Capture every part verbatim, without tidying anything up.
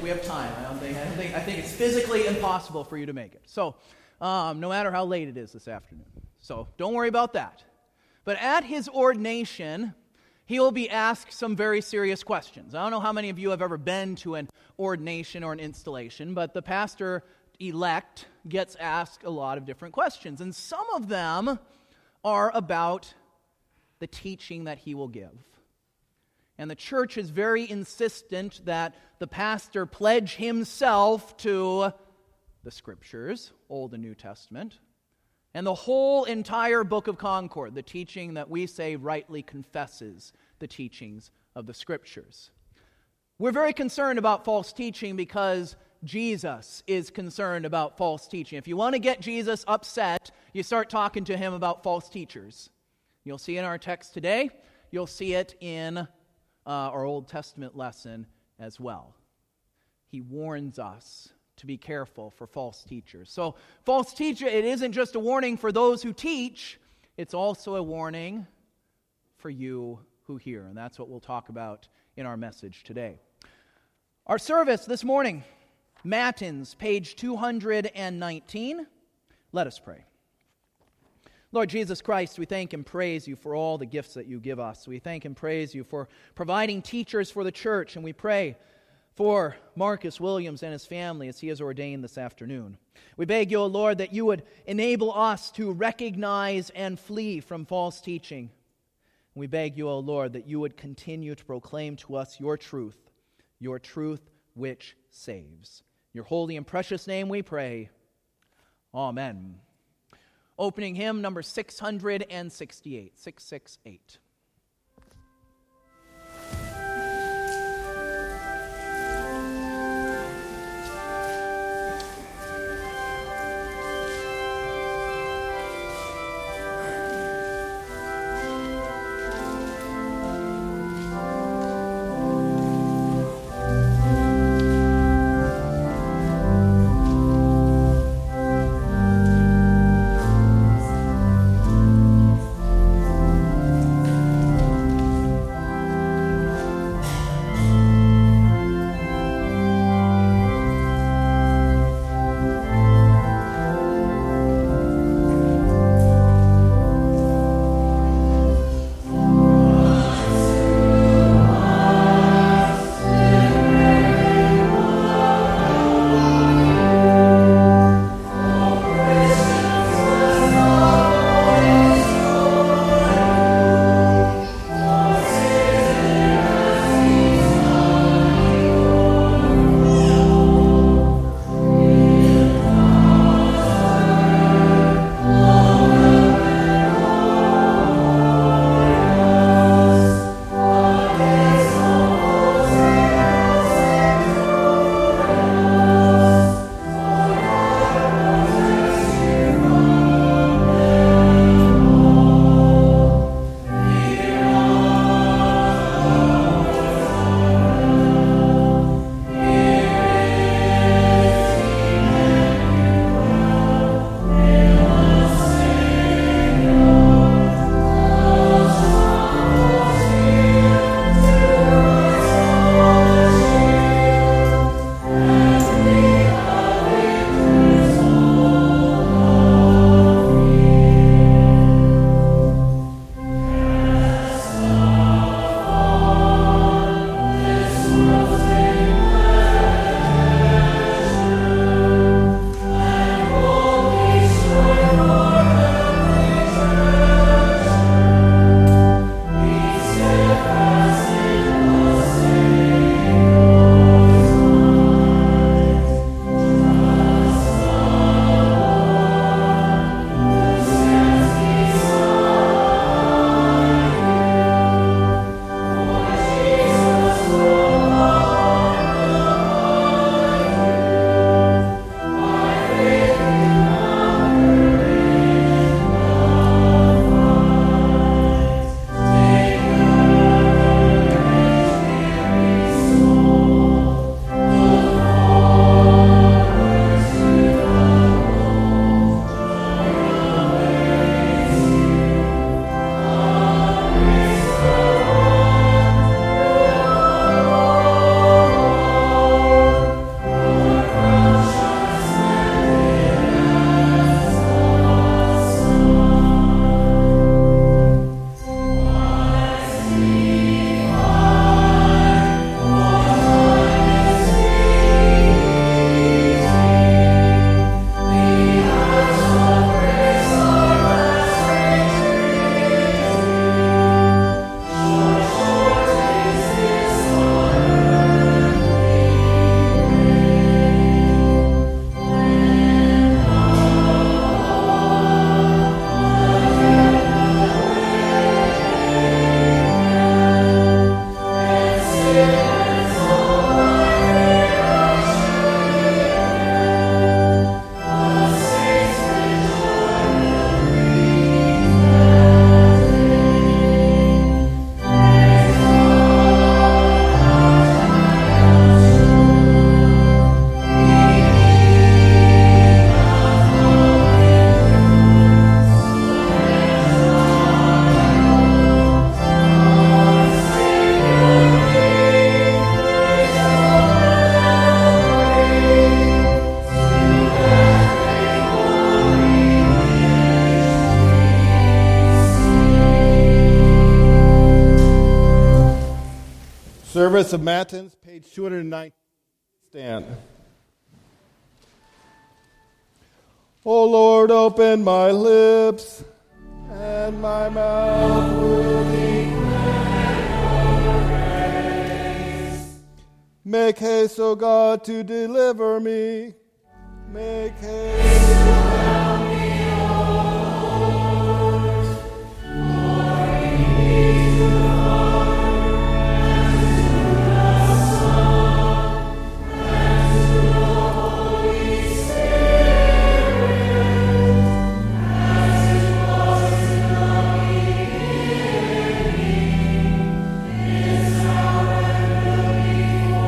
we have time. I don't think, I, don't think, I think it's physically impossible for you to make it. So, um, no matter how late it is this afternoon. So, don't worry about that. But at his ordination, he will be asked some very serious questions. I don't know how many of you have ever been to an ordination or an installation, but the pastor-elect gets asked a lot of different questions. And some of them are about the teaching that he will give. And the church is very insistent that the pastor pledge himself to the Scriptures, Old and New Testament, and the whole entire Book of Concord, the teaching that we say rightly confesses the teachings of the Scriptures. We're very concerned about false teaching because Jesus is concerned about false teaching. If you want to get Jesus upset, you start talking to him about false teachers. You'll see in our text today, you'll see it in Uh, our Old Testament lesson as well. He warns us to be careful for false teachers. So, false teacher, it isn't just a warning for those who teach, it's also a warning for you who hear. And that's what we'll talk about in our message today. Our service this morning, Matins, page two hundred nineteen. Let us pray. Lord Jesus Christ, we thank and praise you for all the gifts that you give us. We thank and praise you for providing teachers for the church, and we pray for Marcus Williams and his family as he is ordained this afternoon. We beg you, O Lord, that you would enable us to recognize and flee from false teaching. We beg you, O Lord, that you would continue to proclaim to us your truth, your truth which saves. In your holy and precious name we pray. Amen. Opening hymn number six hundred sixty-eight, six sixty-eight. Thank Service of Matins, page two hundred nineteen. Stand. O Lord, open my lips, and my mouth will declare your praise. Make haste, O God, to deliver me. Make haste to help me, O Lord. Glory be to the Father, and to the Son, and to the Holy Spirit, as it was in the beginning, is now, and will be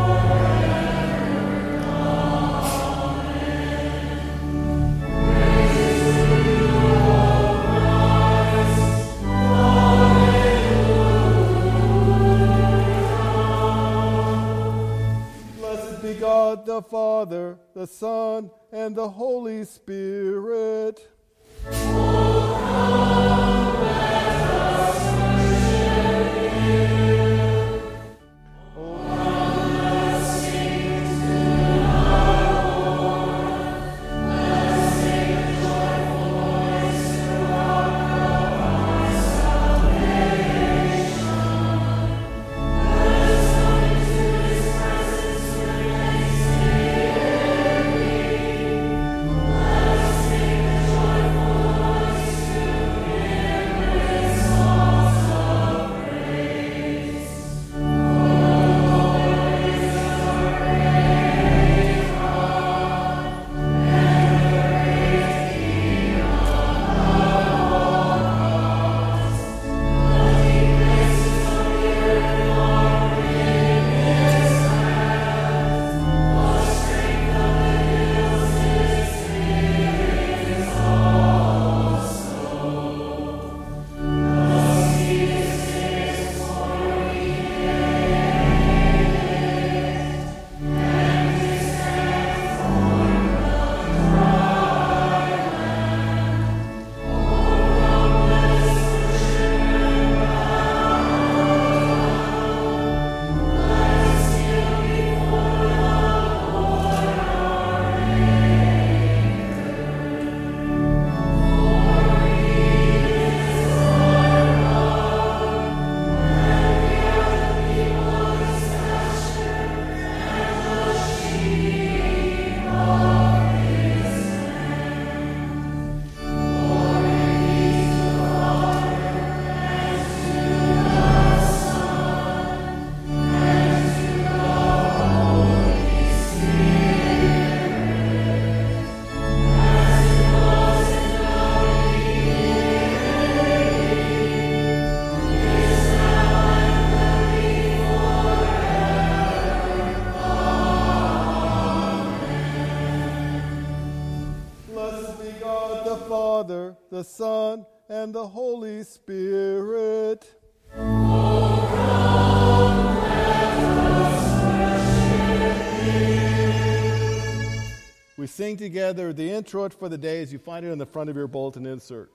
God the Father, the Son, and the Holy Spirit. Oh, come, let us worship Him. Oh, come, let us sing to our Lord. Let us sing a joyful voice to our God, our salvation. Let us come into His presence with the Son, and the Holy Spirit. Oh, come, let us worship Him. We sing together the introit for the day as you find it on the front of your bulletin insert.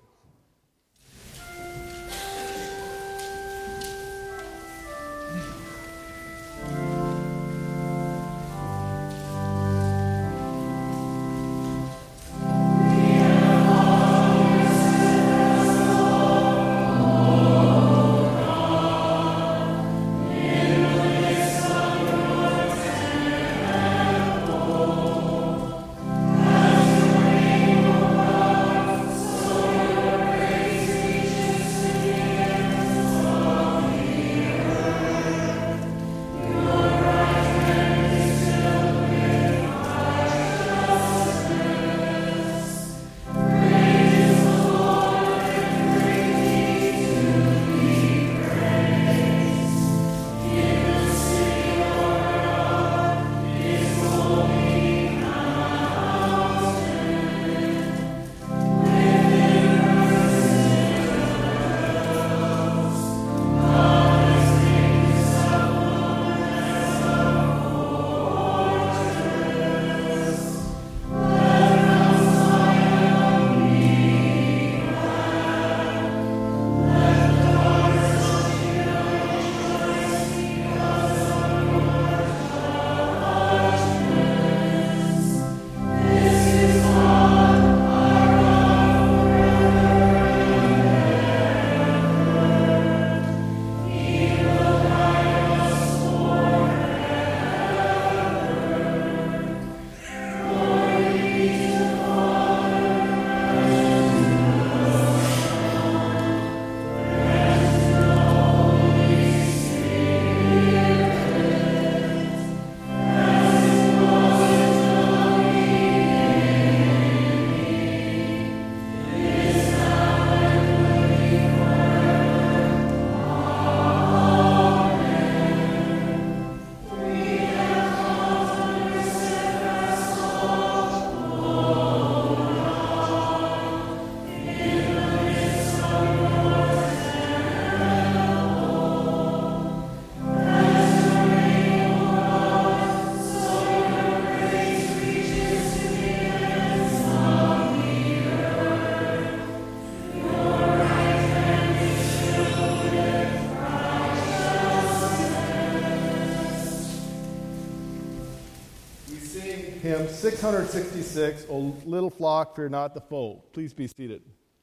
So sing hymn six hundred sixty-six, O Little Flock, Fear Not the Foe. Please be seated.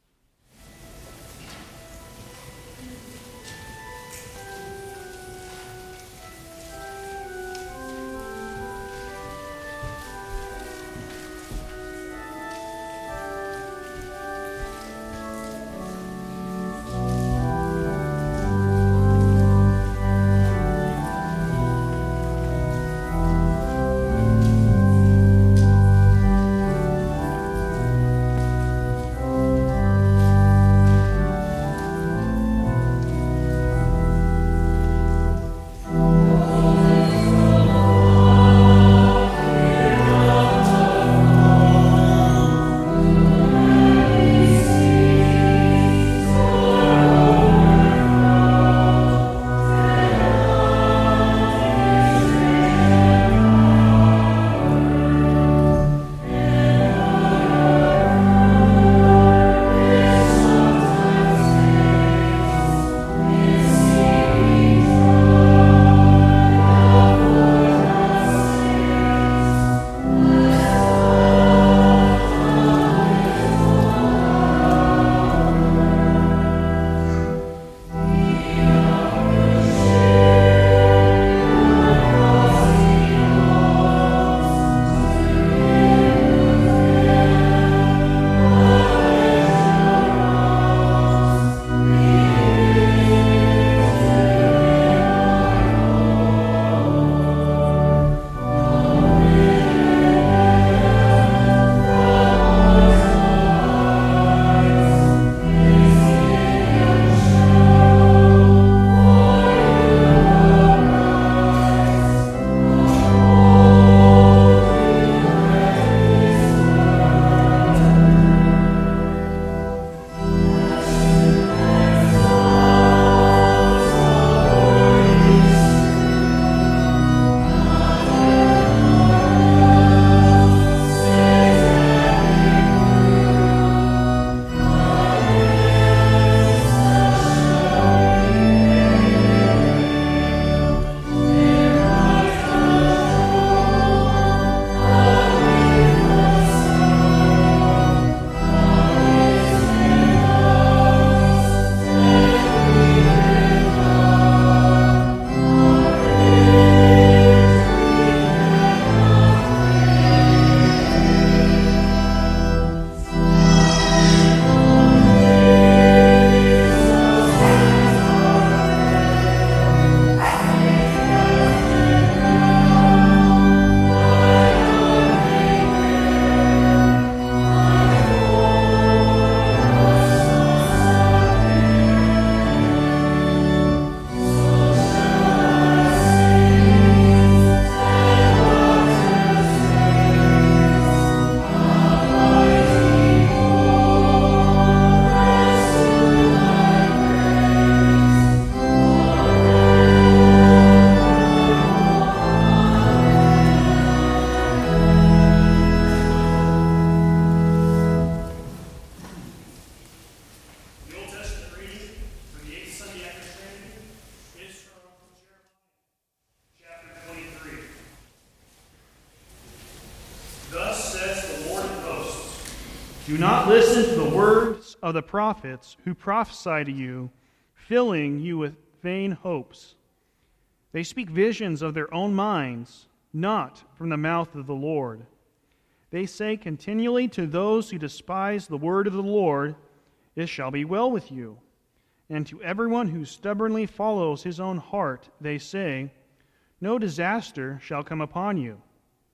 Do not listen to the words of the prophets who prophesy to you, filling you with vain hopes. They speak visions of their own minds, not from the mouth of the Lord. They say continually to those who despise the word of the Lord, "It shall be well with you." And to everyone who stubbornly follows his own heart, they say, "No disaster shall come upon you."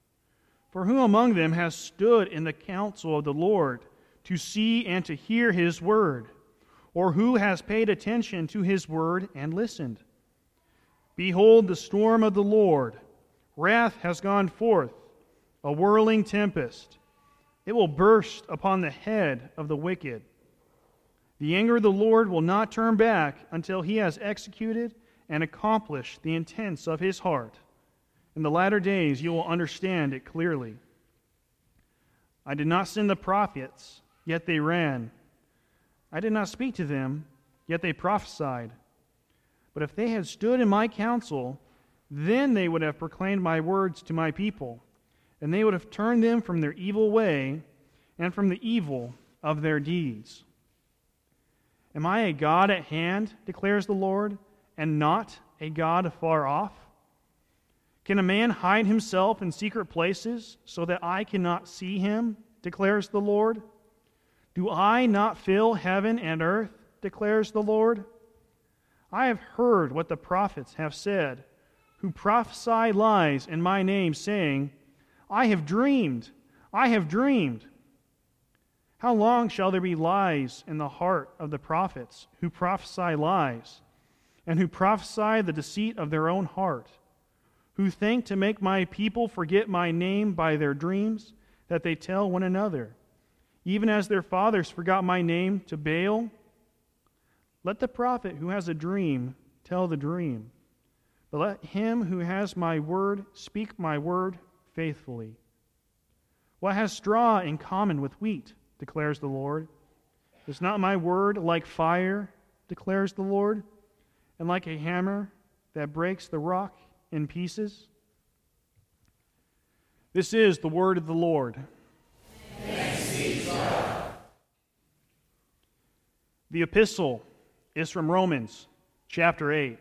For who among them has stood in the counsel of the Lord to see and to hear his word? Or who has paid attention to his word and listened? Behold, the storm of the Lord, wrath has gone forth, a whirling tempest. It will burst upon the head of the wicked. The anger of the Lord will not turn back until he has executed and accomplished the intents of his heart. In the latter days you will understand it clearly. I did not send the prophets, yet they ran. I did not speak to them, yet they prophesied. But if they had stood in my counsel, then they would have proclaimed my words to my people, and they would have turned them from their evil way and from the evil of their deeds. Am I a God at hand, declares the Lord, and not a God afar off? Can a man hide himself in secret places so that I cannot see him, declares the Lord? Do I not fill heaven and earth, declares the Lord? I have heard what the prophets have said, who prophesy lies in my name, saying, I have dreamed, I have dreamed. How long shall there be lies in the heart of the prophets who prophesy lies, and who prophesy the deceit of their own heart, who think to make my people forget my name by their dreams that they tell one another, even as their fathers forgot my name to Baal? Let the prophet who has a dream tell the dream, but let him who has my word speak my word faithfully. What has straw in common with wheat, declares the Lord? Is not my word like fire, declares the Lord, and like a hammer that breaks the rock in pieces? This is the word of the Lord. Thanks be to God. The epistle is from Romans chapter eight.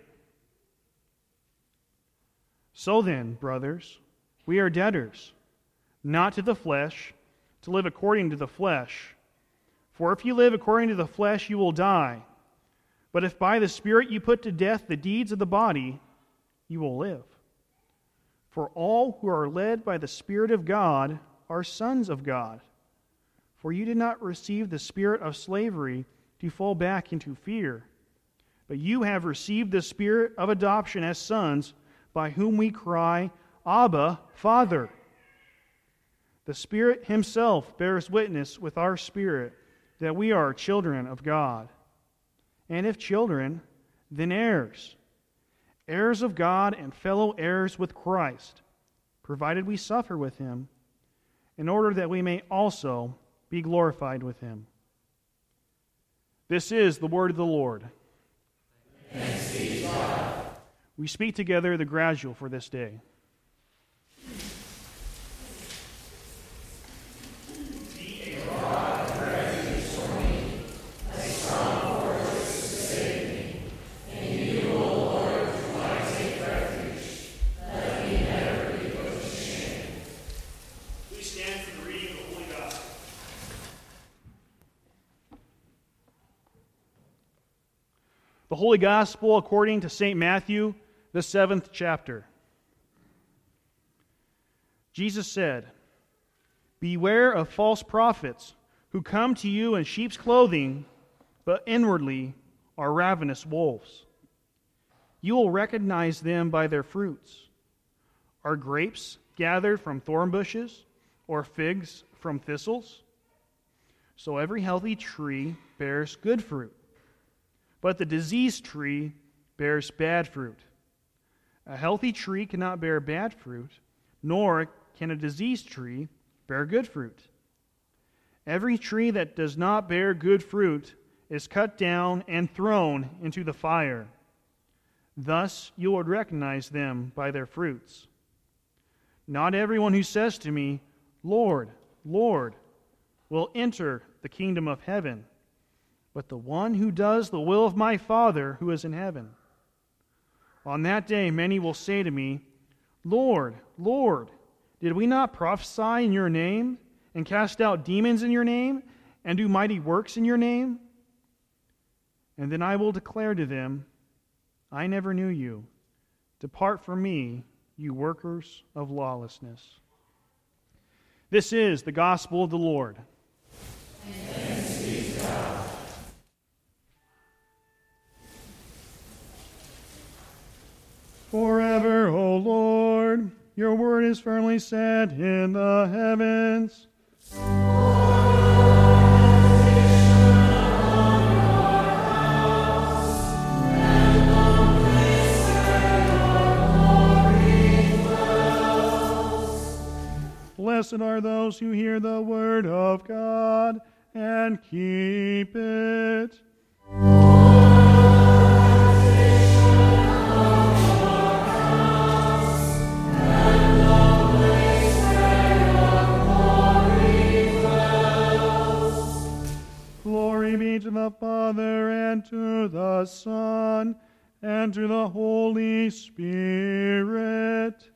So then, brothers, we are debtors, not to the flesh, to live according to the flesh. For if you live according to the flesh, you will die. But if by the Spirit you put to death the deeds of the body, you will live. For all who are led by the Spirit of God are sons of God. For you did not receive the spirit of slavery to fall back into fear, but you have received the Spirit of adoption as sons, by whom we cry, Abba, Father. The Spirit Himself bears witness with our spirit that we are children of God. And if children, then heirs, heirs of God and fellow heirs with Christ, provided we suffer with Him, in order that we may also be glorified with Him. This is the word of the Lord. Thanks be to God. We speak together the gradual for this day. The Holy Gospel according to Saint Matthew, the seventh chapter. Jesus said, Beware of false prophets who come to you in sheep's clothing, but inwardly are ravenous wolves. You will recognize them by their fruits. Are grapes gathered from thorn bushes, or figs from thistles? So every healthy tree bears good fruit, but the diseased tree bears bad fruit. A healthy tree cannot bear bad fruit, nor can a diseased tree bear good fruit. Every tree that does not bear good fruit is cut down and thrown into the fire. Thus you will recognize them by their fruits. Not everyone who says to me, Lord, Lord, will enter the kingdom of heaven, but the one who does the will of my Father who is in heaven. On that day many will say to me, Lord, Lord, did we not prophesy in your name, and cast out demons in your name, and do mighty works in your name? And then I will declare to them, I never knew you. Depart from me, you workers of lawlessness. This is the gospel of the Lord. Thanks be to God. Forever, O Lord, your word is firmly set in the heavens. Blessed are those who hear the word of God and keep it. the Father, and to the Son, and to the Holy Spirit.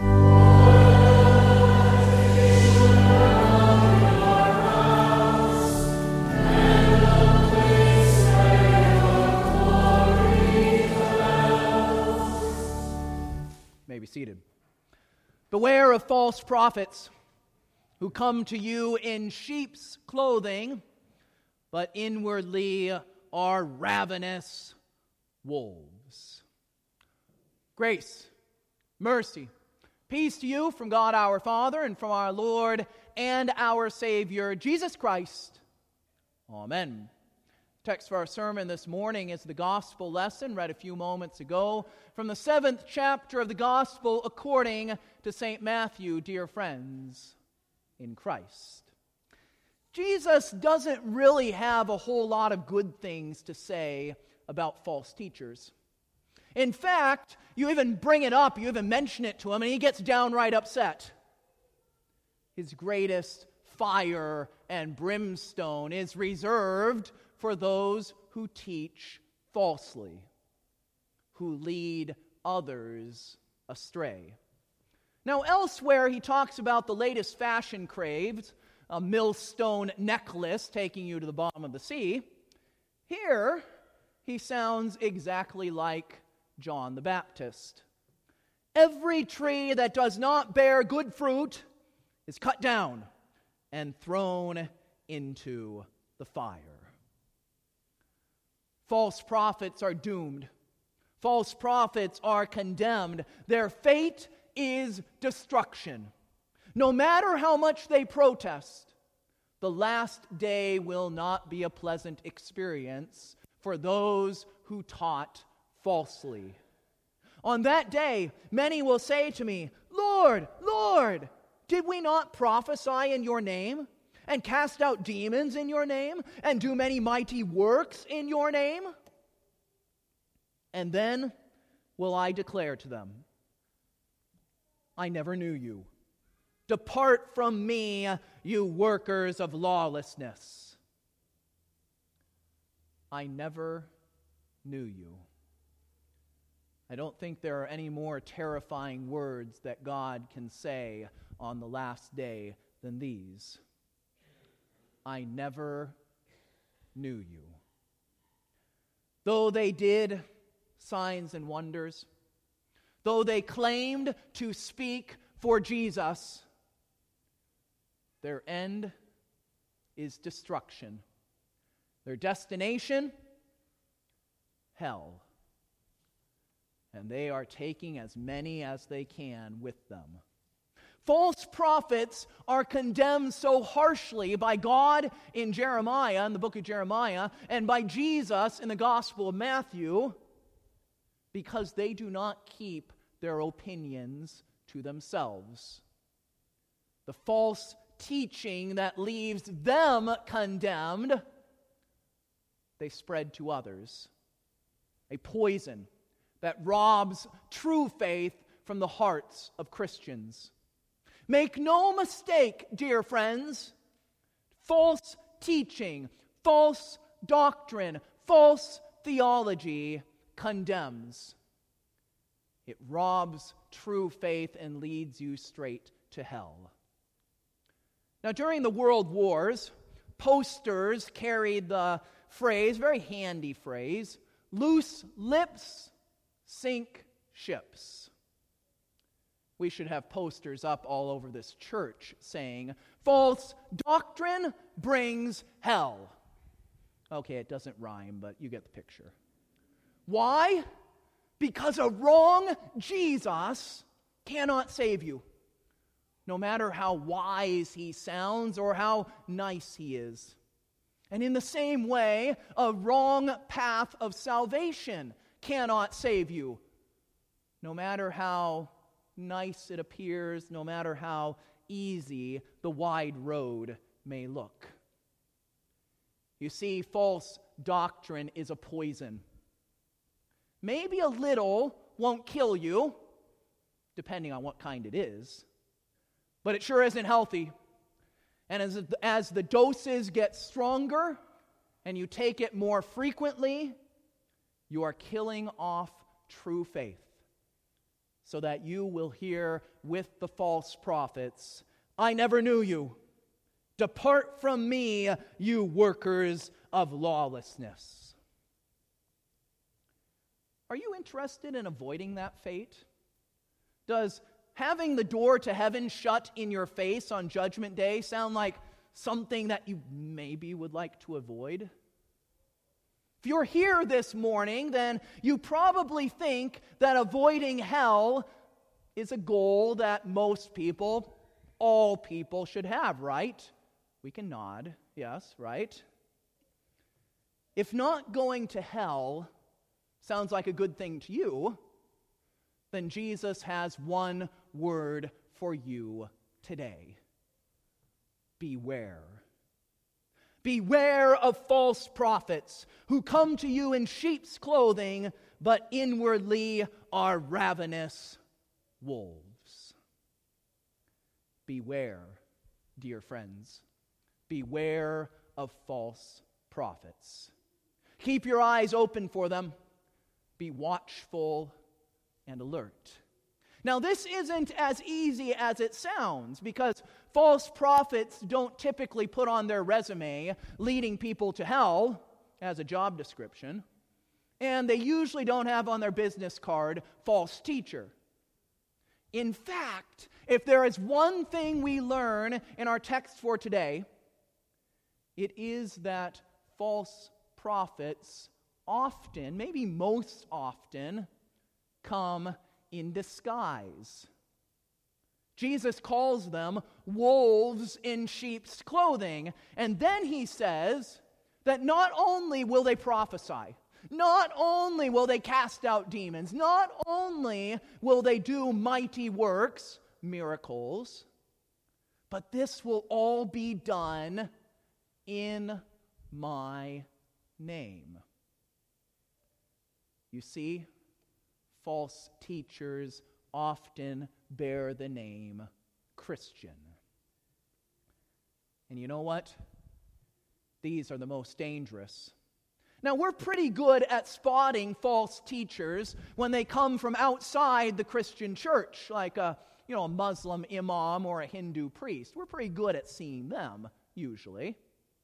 May be seated. Beware of false prophets who come to you in sheep's clothing, but inwardly are ravenous wolves. Grace, mercy, peace to you from God our Father and from our Lord and our Savior, Jesus Christ. Amen. Text for our sermon this morning is the gospel lesson read a few moments ago from the seventh chapter of the gospel according to Saint Matthew, dear friends in Christ. Jesus doesn't really have a whole lot of good things to say about false teachers. In fact, you even bring it up, you even mention it to him, and he gets downright upset. His greatest fire and brimstone is reserved for those who teach falsely, who lead others astray. Now, elsewhere, he talks about the latest fashion craze, a millstone necklace taking you to the bottom of the sea. Here, he sounds exactly like John the Baptist. Every tree that does not bear good fruit is cut down and thrown into the fire. False prophets are doomed. False prophets are condemned. Their fate is destruction. No matter how much they protest, the last day will not be a pleasant experience for those who taught falsely. On that day, many will say to me, "Lord, Lord, did we not prophesy in your name, and cast out demons in your name, and do many mighty works in your name?" And then will I declare to them, "I never knew you. Depart from me, you workers of lawlessness." I never knew you. I don't think there are any more terrifying words that God can say on the last day than these. I never knew you. Though they did signs and wonders, though they claimed to speak for Jesus, their end is destruction. Their destination, hell. And they are taking as many as they can with them. False prophets are condemned so harshly by God in Jeremiah, in the book of Jeremiah, and by Jesus in the Gospel of Matthew, because they do not keep their opinions to themselves. The false teaching that leaves them condemned, they spread to others. A poison that robs true faith from the hearts of Christians. Make no mistake, dear friends, false teaching, false doctrine, false theology condemns. It robs true faith and leads you straight to hell. Now, during the World Wars, posters carried the phrase, very handy phrase, "Loose lips sink ships." We should have posters up all over this church saying, "False doctrine brings hell." Okay, it doesn't rhyme, but you get the picture. Why? Because a wrong Jesus cannot save you, no matter how wise he sounds or how nice he is. And in the same way, a wrong path of salvation cannot save you, no matter how nice it appears, no matter how easy the wide road may look. You see, false doctrine is a poison. Maybe a little won't kill you, depending on what kind it is, but it sure isn't healthy. And as, as the doses get stronger, and you take it more frequently, you are killing off true faith, so that you will hear with the false prophets, "I never knew you. Depart from me, you workers of lawlessness." Are you interested in avoiding that fate? Does having the door to heaven shut in your face on Judgment Day sound like something that you maybe would like to avoid? If you're here this morning, then you probably think that avoiding hell is a goal that most people, all people, should have, right? We can nod, yes, right? If not going to hell sounds like a good thing to you, then Jesus has one word for you today. Beware. Beware of false prophets who come to you in sheep's clothing, but inwardly are ravenous wolves. Beware, dear friends. Beware of false prophets. Keep your eyes open for them. Be watchful and alert. Now, this isn't as easy as it sounds, because false prophets don't typically put on their resume leading people to hell as a job description, and they usually don't have on their business card false teacher. In fact, if there is one thing we learn in our text for today, it is that false prophets often, maybe most often, come in disguise. Jesus calls them wolves in sheep's clothing. And then he says that not only will they prophesy, not only will they cast out demons, not only will they do mighty works, miracles, but this will all be done in my name. You see, false teachers often bear the name Christian. And you know what? These are the most dangerous. Now, we're pretty good at spotting false teachers when they come from outside the Christian church, like a, you know, a Muslim imam or a Hindu priest. We're pretty good at seeing them, usually.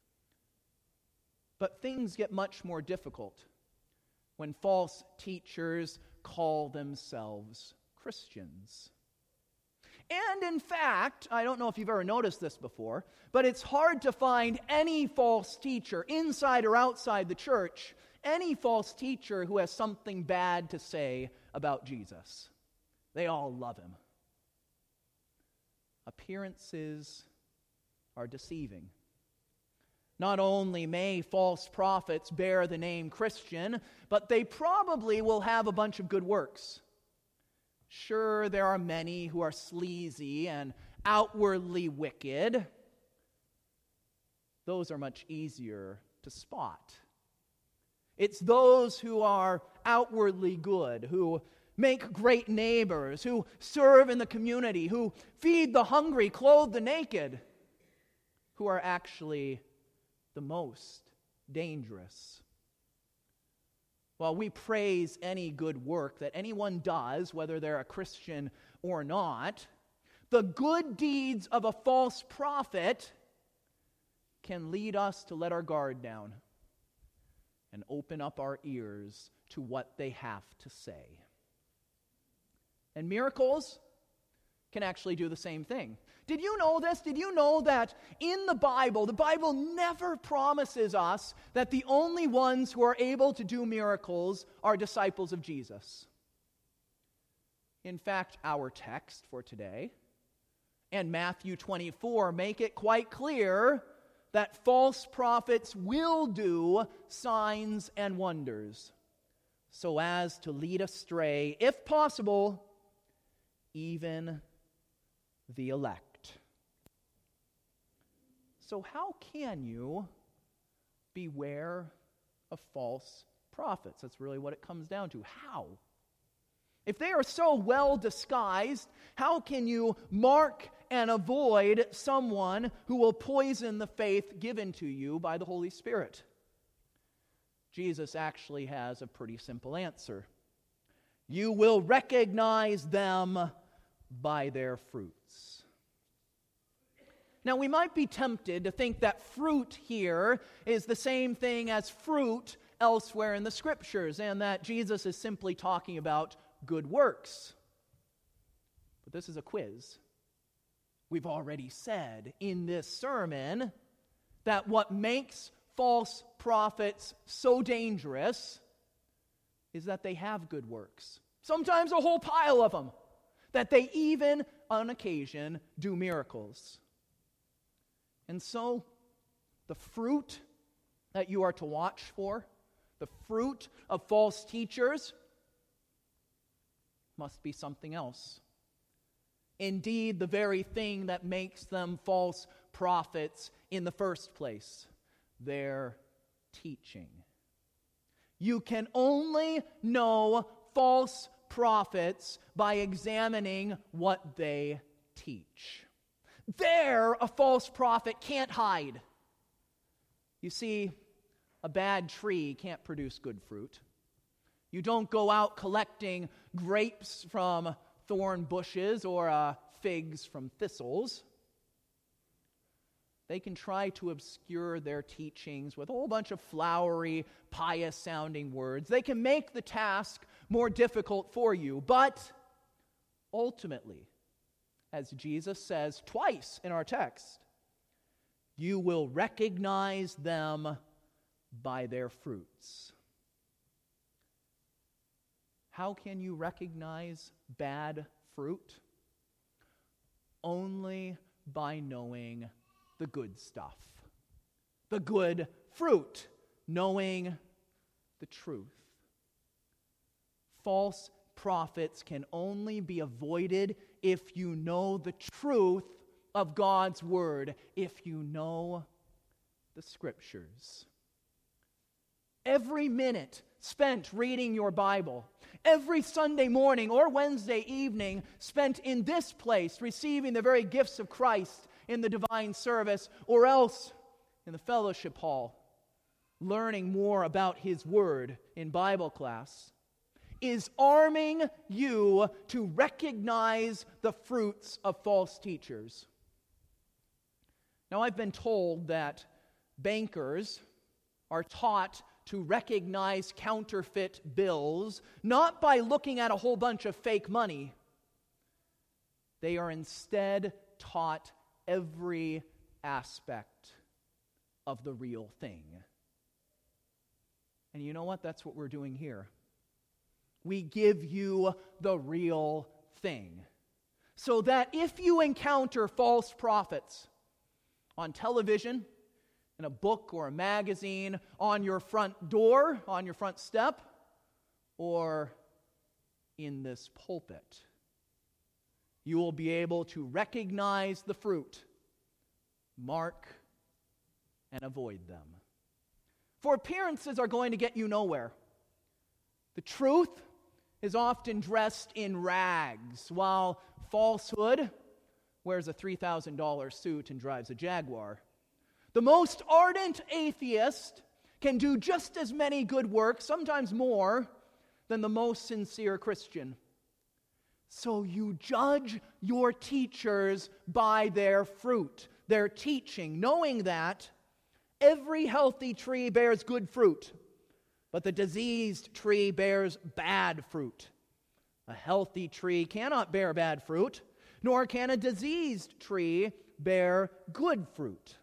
But things get much more difficult when false teachers call themselves Christians. And in fact, I don't know if you've ever noticed this before, but it's hard to find any false teacher, inside or outside the church, any false teacher who has something bad to say about Jesus. They all love him. Appearances are deceiving. Not only may false prophets bear the name Christian, but they probably will have a bunch of good works. Sure, there are many who are sleazy and outwardly wicked. Those are much easier to spot. It's those who are outwardly good, who make great neighbors, who serve in the community, who feed the hungry, clothe the naked, who are actually the most dangerous. While we praise any good work that anyone does, whether they're a Christian or not, the good deeds of a false prophet can lead us to let our guard down and open up our ears to what they have to say. And miracles can actually do the same thing. Did you know this? Did you know that in the Bible, the Bible never promises us that the only ones who are able to do miracles are disciples of Jesus? In fact, our text for today and Matthew twenty-four make it quite clear that false prophets will do signs and wonders so as to lead astray, if possible, even the elect. So how can you beware of false prophets? That's really what it comes down to. How? If they are so well disguised, how can you mark and avoid someone who will poison the faith given to you by the Holy Spirit? Jesus actually has a pretty simple answer. You will recognize them by their fruits. Now, we might be tempted to think that fruit here is the same thing as fruit elsewhere in the Scriptures, and that Jesus is simply talking about good works. But this is a quiz. We've already said in this sermon that what makes false prophets so dangerous is that they have good works. Sometimes a whole pile of them. That they even, on occasion, do miracles. And so, the fruit that you are to watch for, the fruit of false teachers, must be something else. Indeed, the very thing that makes them false prophets in the first place, their teaching. You can only know false prophets by examining what they teach. There, a false prophet can't hide. You see, a bad tree can't produce good fruit. You don't go out collecting grapes from thorn bushes or uh, figs from thistles. They can try to obscure their teachings with a whole bunch of flowery, pious-sounding words. They can make the task more difficult for you, but ultimately, as Jesus says twice in our text, you will recognize them by their fruits. How can you recognize bad fruit? Only by knowing the good stuff, the good fruit, knowing the truth. False prophets can only be avoided if you know the truth of God's word, if you know the Scriptures. Every minute spent reading your Bible, every Sunday morning or Wednesday evening spent in this place receiving the very gifts of Christ in the divine service, or else in the fellowship hall, learning more about His Word in Bible class, is arming you to recognize the fruits of false teachers. Now, I've been told that bankers are taught to recognize counterfeit bills not by looking at a whole bunch of fake money. They are instead taught every aspect of the real thing. And you know what? That's what we're doing here. We give you the real thing. So that if you encounter false prophets on television, in a book or a magazine, on your front door, on your front step, or in this pulpit, you will be able to recognize the fruit, mark, and avoid them. For appearances are going to get you nowhere. The truth is often dressed in rags, while falsehood wears a three thousand dollars suit and drives a Jaguar. The most ardent atheist can do just as many good works, sometimes more, than the most sincere Christian. So you judge your teachers by their fruit, their teaching, knowing that every healthy tree bears good fruit, but the diseased tree bears bad fruit. A healthy tree cannot bear bad fruit, nor can a diseased tree bear good fruit.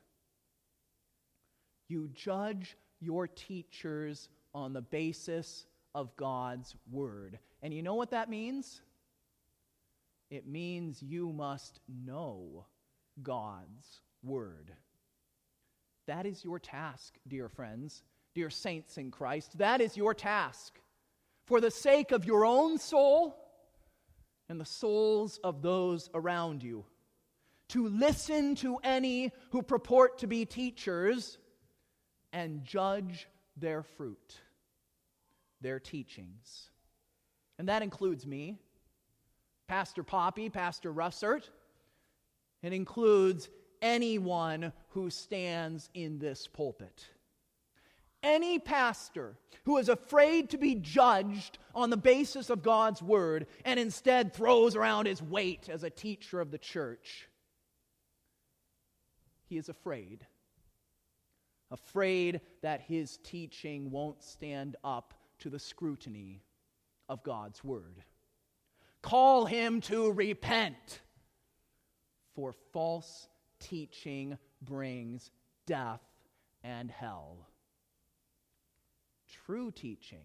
You judge your teachers on the basis of God's word. And you know what that means? It means you must know God's word. That is your task, dear friends, dear saints in Christ. That is your task. For the sake of your own soul and the souls of those around you. To listen to any who purport to be teachers and judge their fruit, their teachings. And that includes me, Pastor Poppy, Pastor Russert. It includes anyone who stands in this pulpit. Any pastor who is afraid to be judged on the basis of God's word and instead throws around his weight as a teacher of the church, he is afraid. Afraid that his teaching won't stand up to the scrutiny of God's word. Call him to repent, for false teaching brings death and hell. True teaching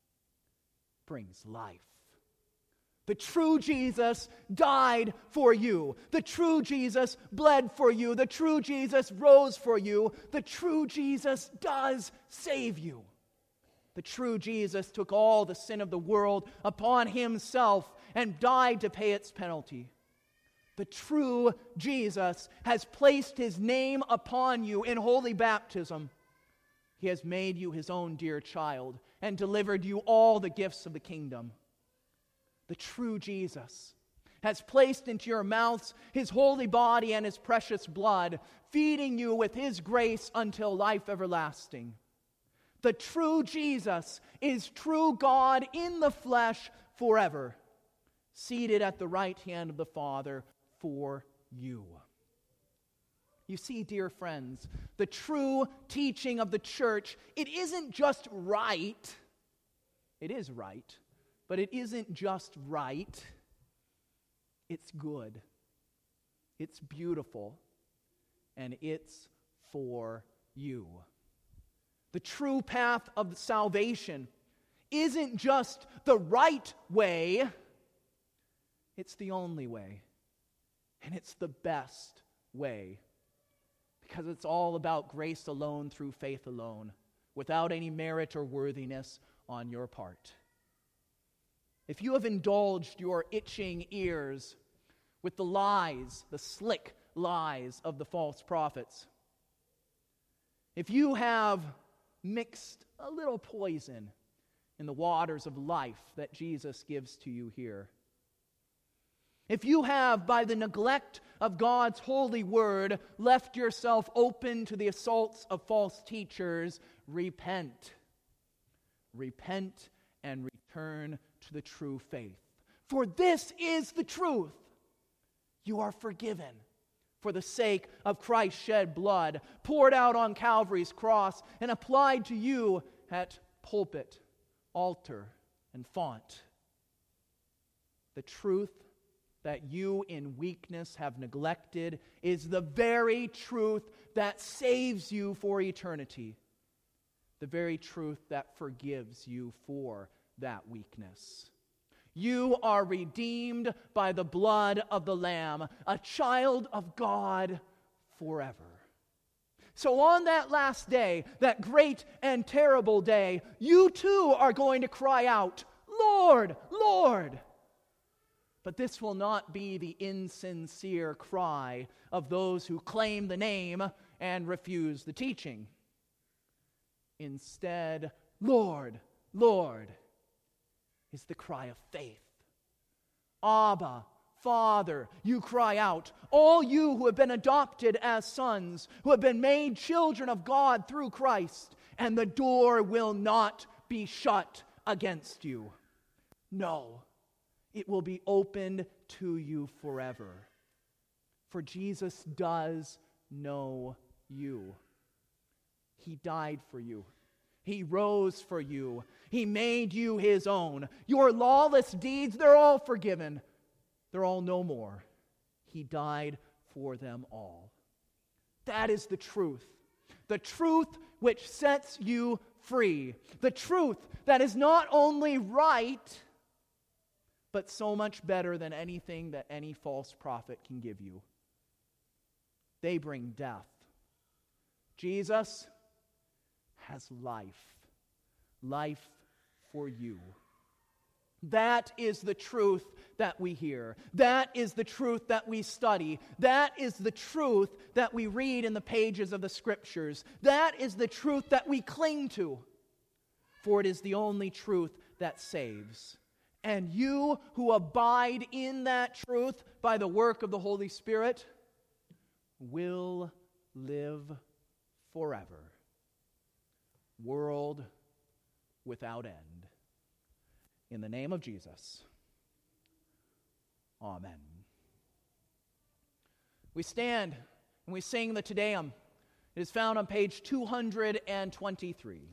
brings life. The true Jesus died for you. The true Jesus bled for you. The true Jesus rose for you. The true Jesus does save you. The true Jesus took all the sin of the world upon himself and died to pay its penalty. The true Jesus has placed his name upon you in holy baptism. He has made you his own dear child and delivered you all the gifts of the kingdom. The true Jesus has placed into your mouths his holy body and his precious blood, feeding you with his grace until life everlasting. The true Jesus is true God in the flesh forever, seated at the right hand of the Father for you. You see, dear friends, the true teaching of the church, it isn't just right. It is right, but it isn't just right. It's good. It's beautiful. And it's for you. The true path of salvation isn't just the right way. It's the only way. And it's the best way. Because it's all about grace alone through faith alone, without any merit or worthiness on your part. If you have indulged your itching ears with the lies, the slick lies of the false prophets, if you have mixed a little poison in the waters of life that Jesus gives to you here, if you have, by the neglect of God's holy word, left yourself open to the assaults of false teachers, repent. Repent and return to the true faith. For this is the truth. You are forgiven for the sake of Christ's shed blood, poured out on Calvary's cross and applied to you at pulpit, altar, and font. The truth that you in weakness have neglected is the very truth that saves you for eternity. The very truth that forgives you for that weakness. You are redeemed by the blood of the Lamb, a child of God forever. So on that last day, that great and terrible day, you too are going to cry out, "Lord, Lord!" But this will not be the insincere cry of those who claim the name and refuse the teaching. Instead, "Lord, Lord," is the cry of faith. Abba, Father, you cry out. All you who have been adopted as sons, who have been made children of God through Christ, and the door will not be shut against you. No. It will be opened to you forever. For Jesus does know you. He died for you. He rose for you. He made you his own. Your lawless deeds, they're all forgiven. They're all no more. He died for them all. That is the truth. The truth which sets you free. The truth that is not only right, but so much better than anything that any false prophet can give you. They bring death. Jesus has life. Life for you. That is the truth that we hear. That is the truth that we study. That is the truth that we read in the pages of the Scriptures. That is the truth that we cling to. For it is the only truth that saves. And you who abide in that truth by the work of the Holy Spirit will live forever. world without end. In the name of Jesus, amen. We stand and we sing the Te Deum. It is found on page two hundred twenty-three.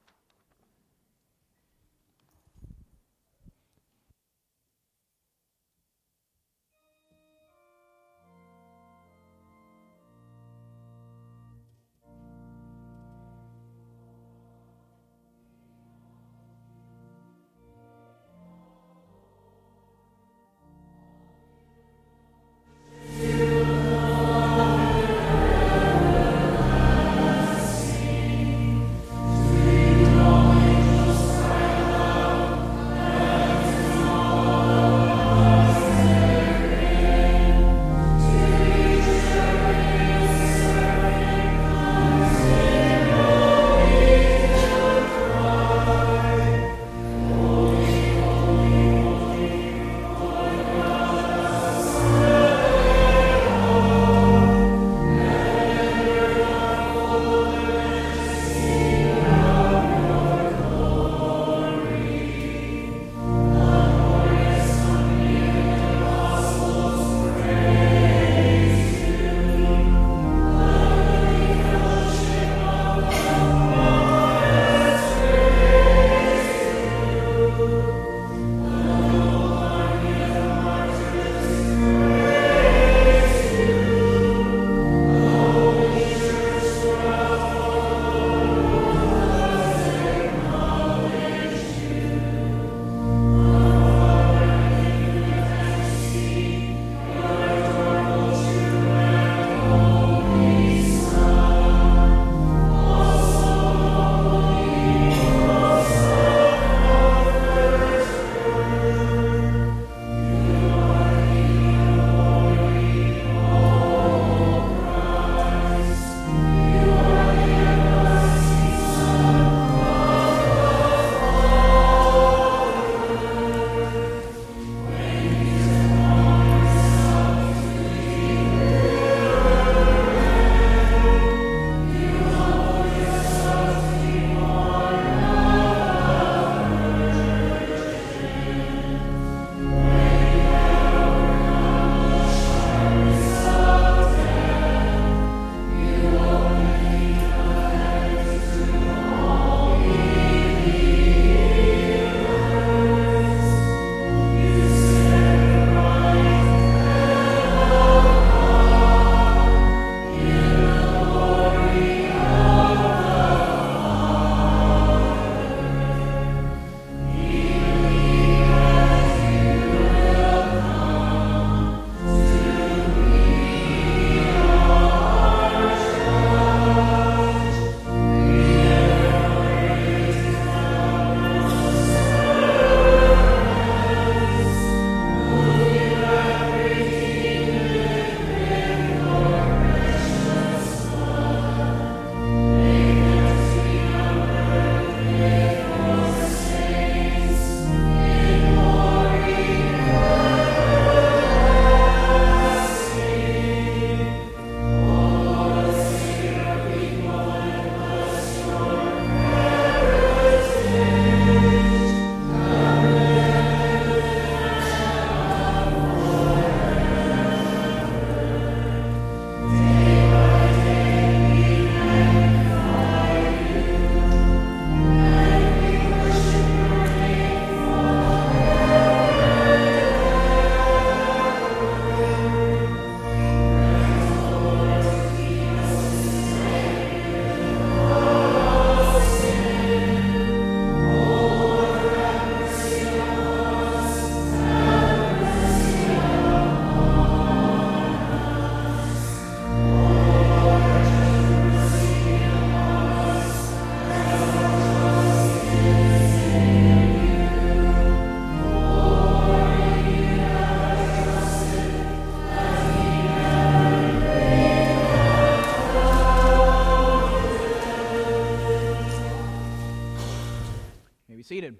seated.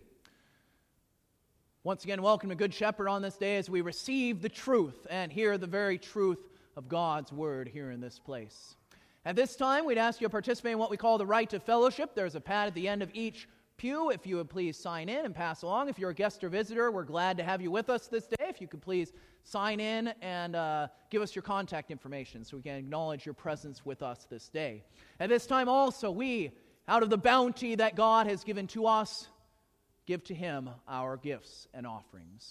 Once again, welcome to Good Shepherd on this day as we receive the truth and hear the very truth of God's word here in this place. At this time, we'd ask you to participate in what we call the right to fellowship. There's a pad at the end of each pew. If you would please sign in and pass along. If you're a guest or visitor, we're glad to have you with us this day. If you could please sign in and uh, give us your contact information so we can acknowledge your presence with us this day. At this time also, we, out of the bounty that God has given to us, give to Him our gifts and offerings.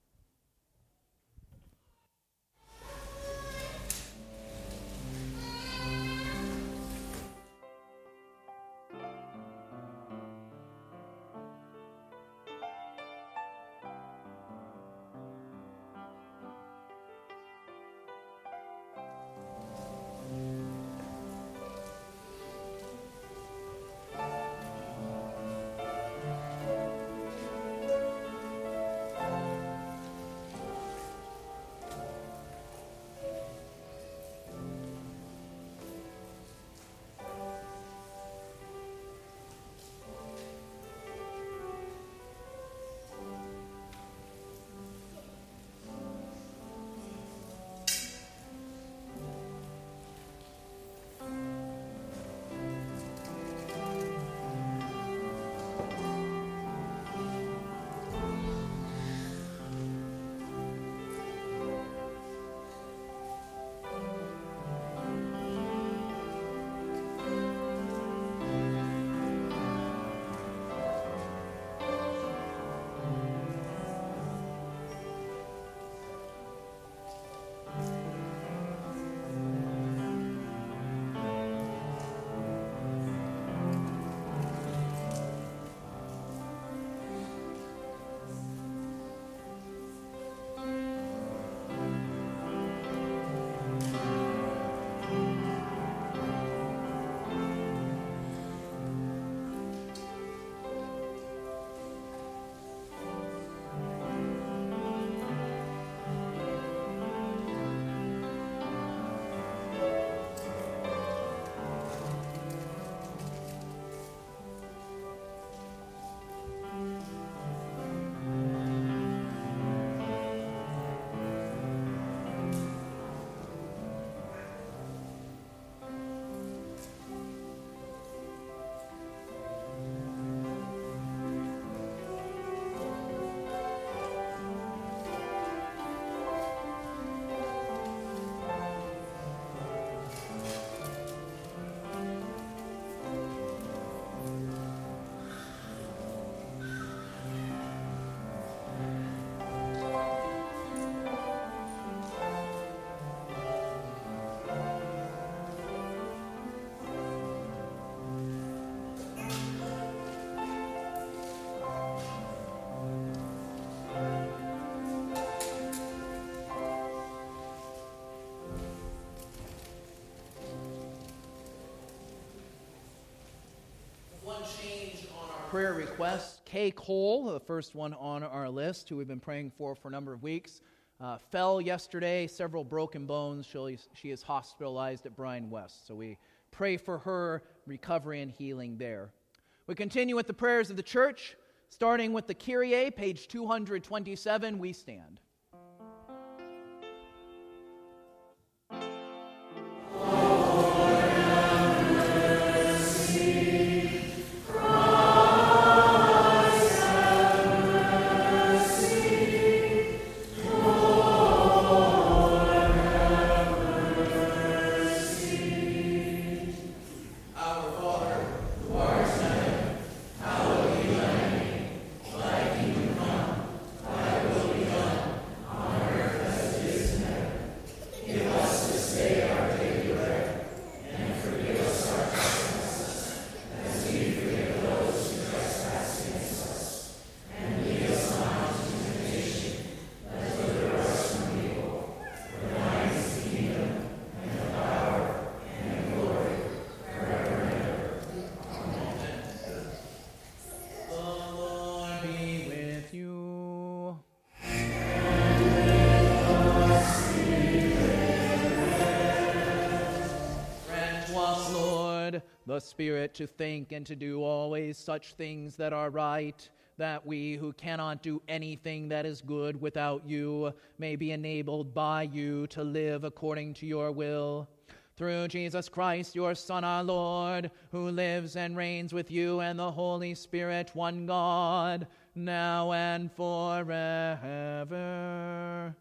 Prayer requests. Kay Cole, the first one on our list, who we've been praying for for a number of weeks, uh, fell yesterday, several broken bones. She, she is hospitalized at Bryan West. So we pray for her recovery and healing there. We continue with the prayers of the church, starting with the Kyrie, page two hundred twenty-seven. We stand. The Spirit to think and to do always such things that are right, that we who cannot do anything that is good without you may be enabled by you to live according to your will. Through Through Jesus Christ, your Son, our Lord, who lives and reigns with you and the Holy Spirit, one God, now and forever.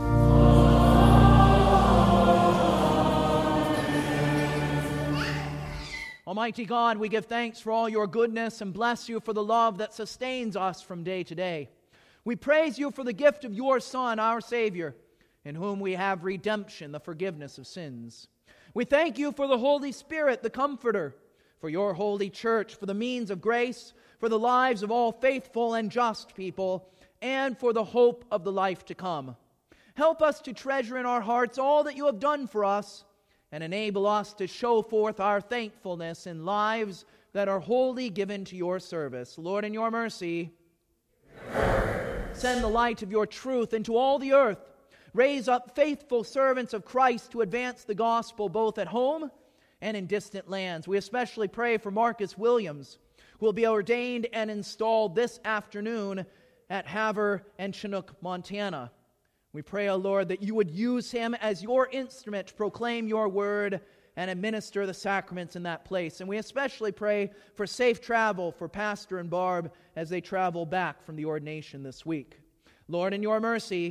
Almighty God, we give thanks for all your goodness and bless you for the love that sustains us from day to day. We praise you for the gift of your Son, our Savior, in whom we have redemption, the forgiveness of sins. We thank you for the Holy Spirit, the Comforter, for your holy church, for the means of grace, for the lives of all faithful and just people, and for the hope of the life to come. Help us to treasure in our hearts all that you have done for us, and enable us to show forth our thankfulness in lives that are wholly given to your service. Lord, in your mercy, send the light of your truth into all the earth. Raise up faithful servants of Christ to advance the gospel both at home and in distant lands. We especially pray for Marcus Williams, who will be ordained and installed this afternoon at Havre and Chinook, Montana. We pray, O Lord, that you would use him as your instrument to proclaim your word and administer the sacraments in that place. And we especially pray for safe travel for Pastor and Barb as they travel back from the ordination this week. Lord, in your mercy,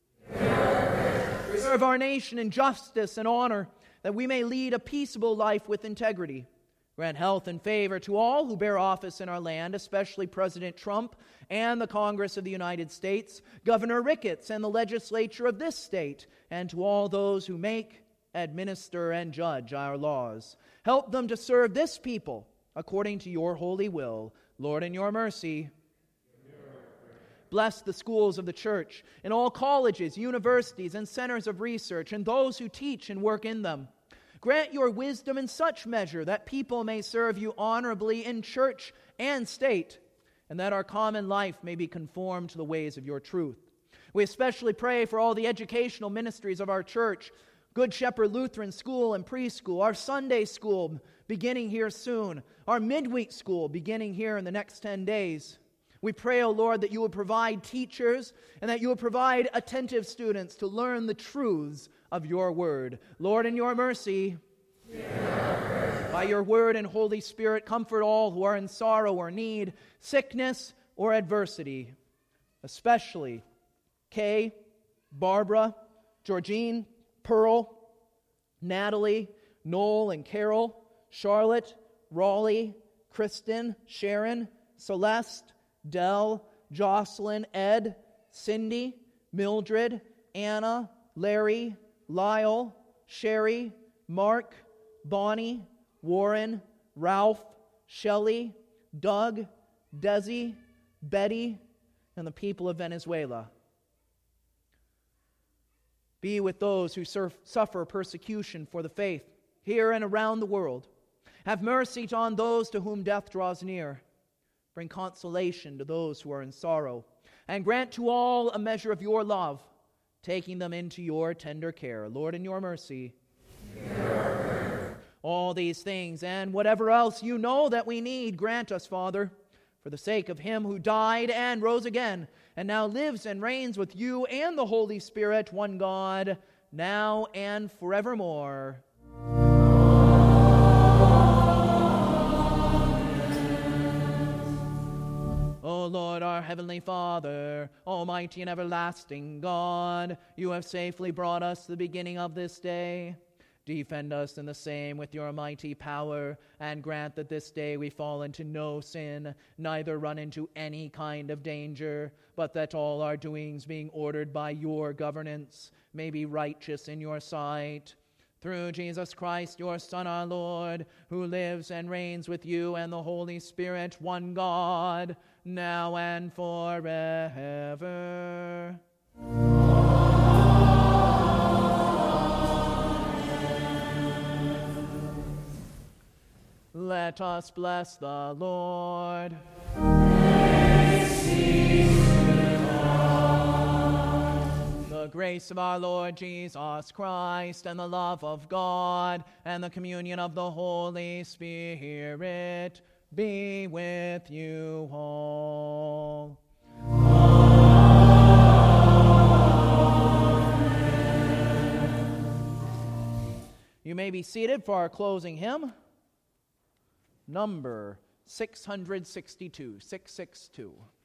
preserve our nation in justice and honor, that we may lead a peaceable life with integrity. Grant health and favor to all who bear office in our land, especially President Trump and the Congress of the United States, Governor Ricketts and the legislature of this state, and to all those who make, administer, and judge our laws. Help them to serve this people according to your holy will. Lord, in your mercy, bless the schools of the church, and all colleges, universities, and centers of research, and those who teach and work in them. Grant your wisdom in such measure that people may serve you honorably in church and state, and that our common life may be conformed to the ways of your truth. We especially pray for all the educational ministries of our church, Good Shepherd Lutheran School and Preschool, our Sunday School beginning here soon, our midweek school beginning here in the next ten days. We pray, O Lord, that you would provide teachers and that you would provide attentive students to learn the truths of your word. Lord, in your mercy, by your word and Holy Spirit, comfort all who are in sorrow or need, sickness or adversity, especially Kay, Barbara, Georgine, Pearl, Natalie, Noel and Carol, Charlotte, Raleigh, Kristen, Sharon, Celeste, Dell, Jocelyn, Ed, Cindy, Mildred, Anna, Larry, Lyle, Sherry, Mark, Bonnie, Warren, Ralph, Shelley, Doug, Desi, Betty, and the people of Venezuela. Be with those who surf, suffer persecution for the faith here and around the world. Have mercy on those to whom death draws near. Bring consolation to those who are in sorrow, and grant to all a measure of your love, taking them into your tender care. Lord, in your mercy, all these things and whatever else you know that we need, grant us, Father, for the sake of him who died and rose again, and now lives and reigns with you and the Holy Spirit, one God, now and forevermore. O Lord, our heavenly Father, almighty and everlasting God, you have safely brought us to the beginning of this day. Defend us in the same with your mighty power, and grant that this day we fall into no sin, neither run into any kind of danger, but that all our doings, being ordered by your governance, may be righteous in your sight. Through Jesus Christ, your Son, our Lord, who lives and reigns with you and the Holy Spirit, one God, now and forever. Let us bless the Lord. Praise be to God. The grace of our Lord Jesus Christ, and the love of God, and the communion of the Holy Spirit be with you all. You may be seated for our closing hymn, number six sixty-two, six sixty-two.